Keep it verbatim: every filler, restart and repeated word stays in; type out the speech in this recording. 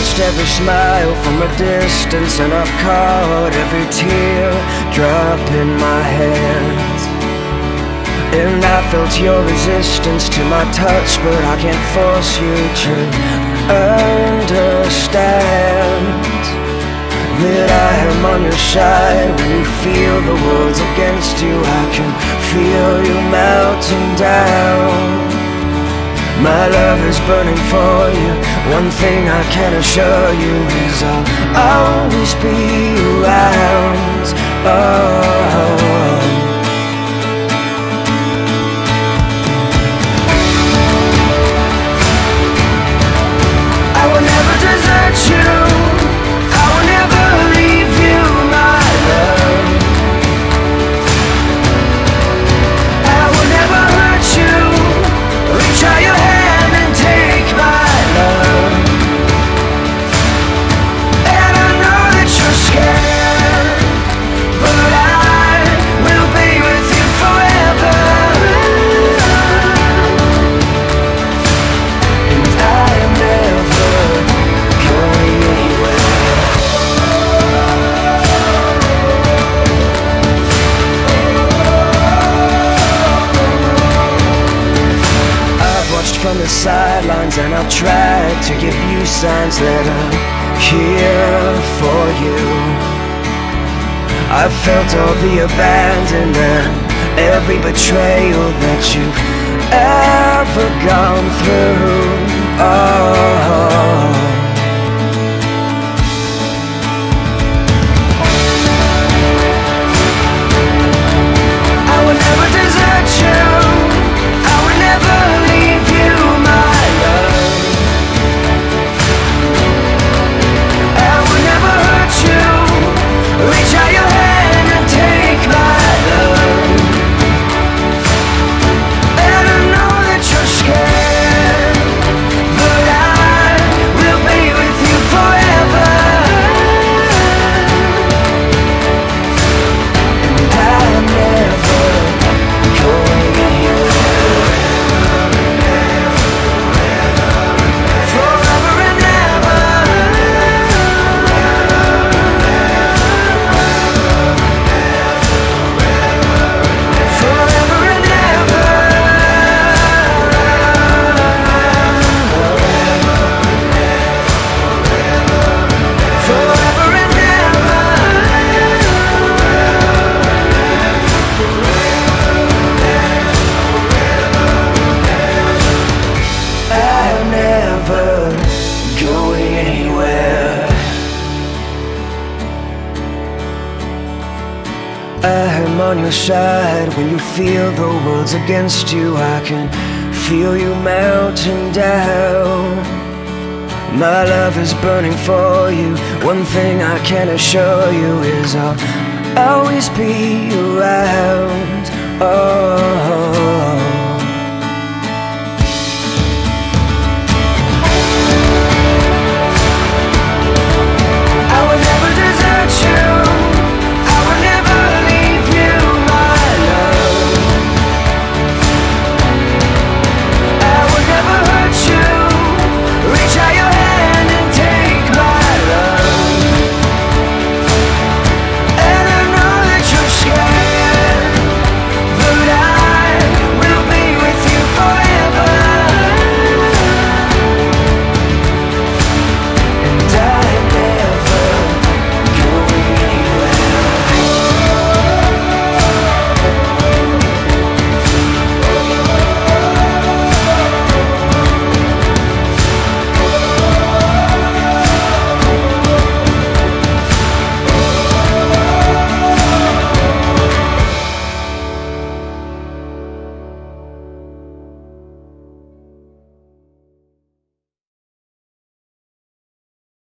watched every smile from a distance, and I've caught every tear drop in my hands. And I felt your resistance to my touch, but I can't force you to understand that I am on your side. When you feel the world's against you, I can feel you melting down. My love is burning for you. One thing I can assure you is I'll always be around. Oh, I will never desert you. I will never leave you, my love. I will never hurt you. Reach out your hand and take my love. And I know that you're scared, but I will be with you forever. And I am never going anywhere. I've watched from the sidelines, and I've tried to give you signs that I'm here for you. I've felt all the abandonment, every betrayal that you've ever gone through. Oh, I will never desert you. I will never leave you, my love. I will never hurt you. Reach out your hand and take my love. And I know that you're scared, but I will be with you forever. And I am never going anywhere. Forever and ever. Forever and ever. Forever and ever. I'm never going anywhere. I'm on your side. When you feel the world's against you, I can feel you melting down. My love is burning for you. One thing I can assure you is I'll always be around. Oh.